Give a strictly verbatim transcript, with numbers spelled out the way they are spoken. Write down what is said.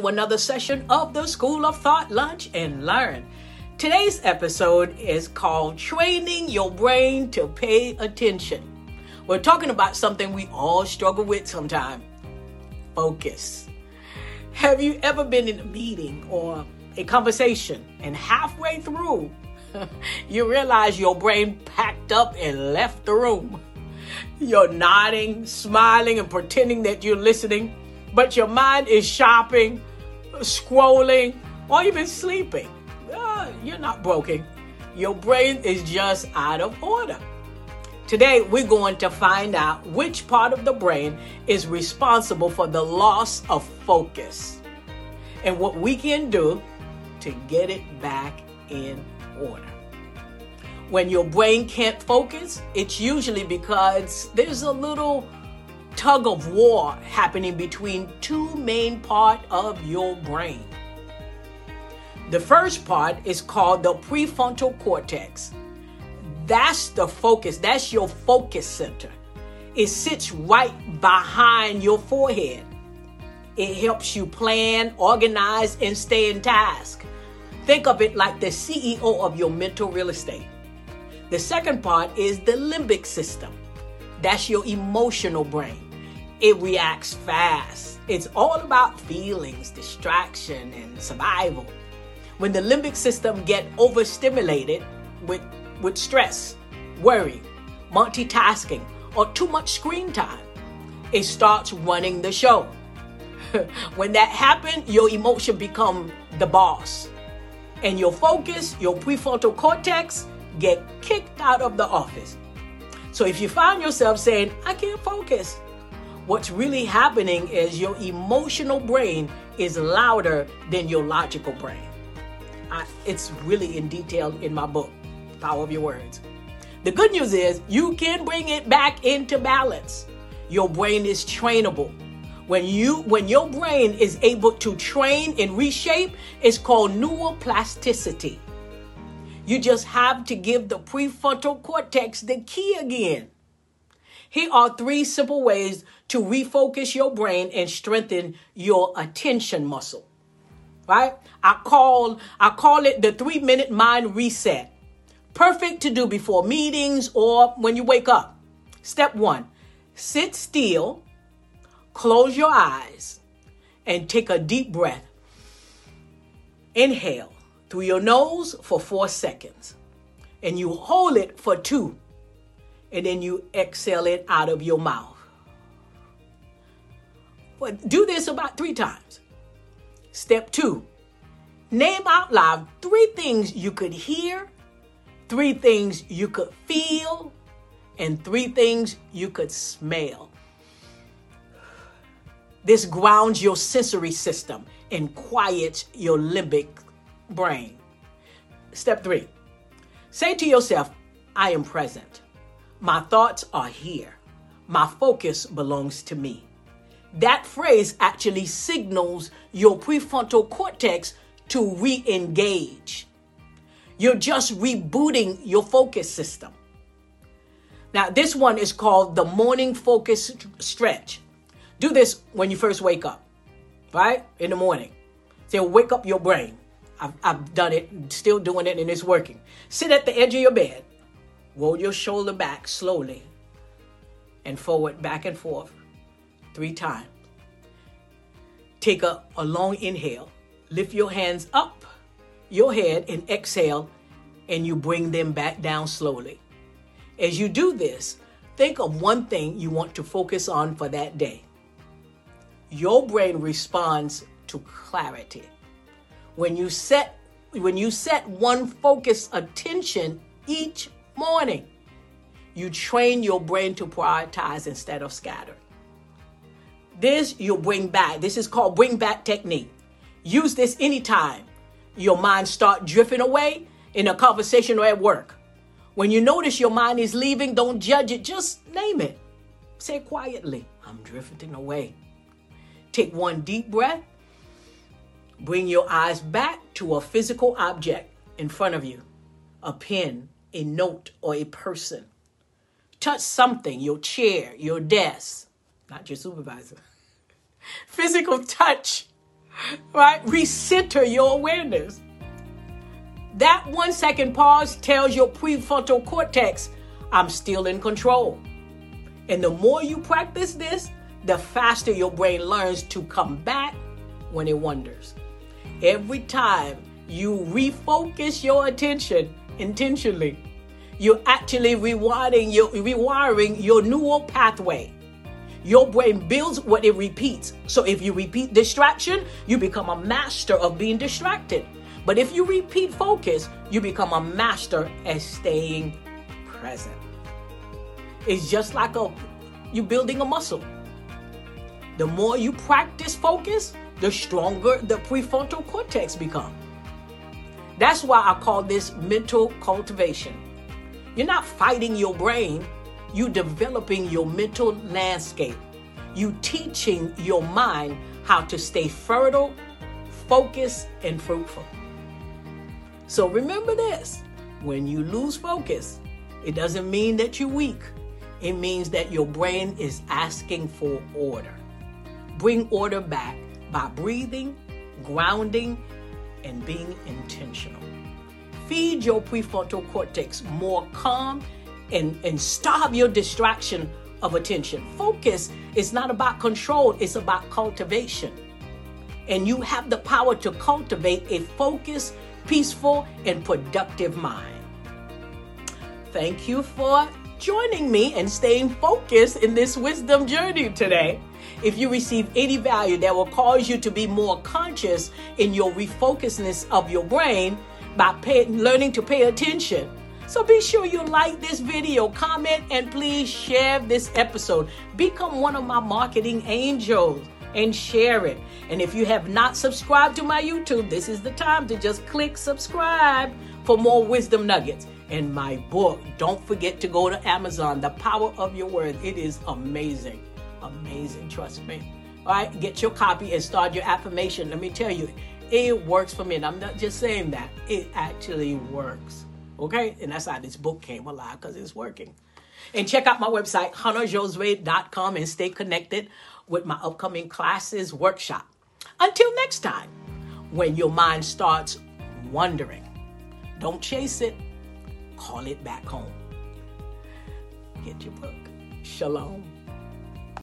another session of the School of Thought Lunch and Learn. Today's episode is called Training Your Brain to Pay Attention. We're talking about something we all struggle with sometimes: focus. Have you ever been in a meeting or a conversation and halfway through you realize your brain packed up and left the room? You're nodding, smiling, and pretending that you're listening, but your mind is shopping, scrolling, or even sleeping. Uh, you're not broken. Your brain is just out of order. Today, we're going to find out which part of the brain is responsible for the loss of focus and what we can do to get it back in order. When your brain can't focus, it's usually because there's a little tug of war happening between two main parts of your brain. The first part is called the prefrontal cortex. That's the focus. That's your focus center. It sits right behind your forehead. It helps you plan, organize, and stay in task. Think of it like the C E O of your mental real estate. The second part is the limbic system. That's your emotional brain. It reacts fast. It's all about feelings, distraction, and survival. When the limbic system gets overstimulated with, with stress, worry, multitasking, or too much screen time, it starts running the show. When that happens, your emotion becomes the boss. And your focus, your prefrontal cortex, get kicked out of the office. So if you find yourself saying, I can't focus, what's really happening is your emotional brain is louder than your logical brain. I, it's really in detail in my book, Power of Your Words. The good news is you can bring it back into balance. Your brain is trainable. When you, when your brain is able to train and reshape, it's called neuroplasticity. You just have to give the prefrontal cortex the key again. Here are three simple ways to refocus your brain and strengthen your attention muscle. Right? I call, I call it the three-minute mind reset. Perfect to do before meetings or when you wake up. Step one, sit still, close your eyes, and take a deep breath. Inhale through your nose for four seconds. And you hold it for two. And then you exhale it out of your mouth. But do this about three times. Step two, name out loud three things you could hear, three things you could feel, and three things you could smell. This grounds your sensory system and quiets your limbic brain. Step three, say to yourself, I am present. My thoughts are here. My focus belongs to me. That phrase actually signals your prefrontal cortex to re-engage. You're just rebooting your focus system. Now, this one is called the morning focus stretch. Do this when you first wake up, right? In the morning. Say, wake up your brain. I've, I've done it, still doing it, and it's working. Sit at the edge of your bed. Roll your shoulder back slowly and forward, back and forth, three times. Take a, a long inhale. Lift your hands up your head and exhale, and you bring them back down slowly. As you do this, think of one thing you want to focus on for that day. Your brain responds to clarity. When you set, when you set one focused attention each morning, you train your brain to prioritize instead of scatter. This you'll bring back. This is called bring back technique. Use this anytime your mind start drifting away in a conversation or at work. When you notice your mind is leaving, don't judge it. Just name it. Say quietly, I'm drifting away. Take one deep breath. Bring your eyes back to a physical object in front of you. A pen, a note, or a person. Touch something, your chair, your desk, not your supervisor. Physical touch right? Recenter your awareness. That one second pause tells your prefrontal cortex, I'm still in control. And the more you practice this, the faster your brain learns to come back when it wanders. Every time you refocus your attention intentionally, you're actually rewiring your, rewiring your neural pathway. Your brain builds what it repeats. So if you repeat distraction, you become a master of being distracted. But if you repeat focus, you become a master at staying present. It's just like a you building a muscle. The more you practice focus, the stronger the prefrontal cortex becomes. That's why I call this mental cultivation. You're not fighting your brain, you're developing your mental landscape. You teaching your mind how to stay fertile, focused, and fruitful. So remember this, when you lose focus, it doesn't mean that you're weak. It means that your brain is asking for order. Bring order back by breathing, grounding, and being intentional. Feed your prefrontal cortex more calm and, and starve your distraction of attention. Focus is not about control, it's about cultivation. And you have the power to cultivate a focused, peaceful, and productive mind. Thank you for joining me and staying focused in this wisdom journey today. If you receive any value that will cause you to be more conscious in your refocusedness of your brain by pay, learning to pay attention, so be sure you like this video, comment, and please share this episode. Become one of my marketing angels and share it. And if you have not subscribed to my YouTube, this is the time to just click subscribe for more wisdom nuggets. And my book, don't forget to go to Amazon, The Power of Your Word. It is amazing, amazing, trust me. All right, get your copy and start your affirmation. Let me tell you, it works for me. And I'm not just saying that, it actually works. Okay, and that's how this book came alive, because it's working. And check out my website, hunter josue dot com, and stay connected with my upcoming classes workshop. Until next time, when your mind starts wandering, don't chase it, call it back home. Get your book. Shalom.